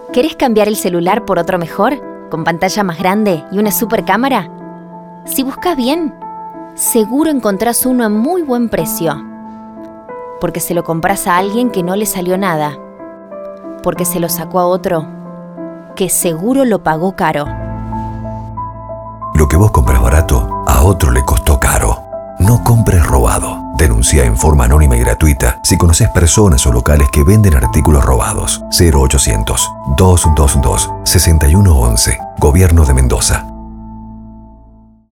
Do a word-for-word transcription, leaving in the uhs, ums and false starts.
¿Querés cambiar el celular por otro mejor, con pantalla más grande y una super cámara? Si buscas bien, seguro encontrás uno a muy buen precio. Porque se lo compras a alguien que no le salió nada. Porque se lo sacó a otro que seguro lo pagó caro. Lo que vos compras barato, a otro le costó caro. No compres robado. Denuncia en forma anónima y gratuita si conoces personas o locales que venden artículos robados. cero ochocientos, doscientos veintidós, sesenta y uno once. Gobierno de Mendoza.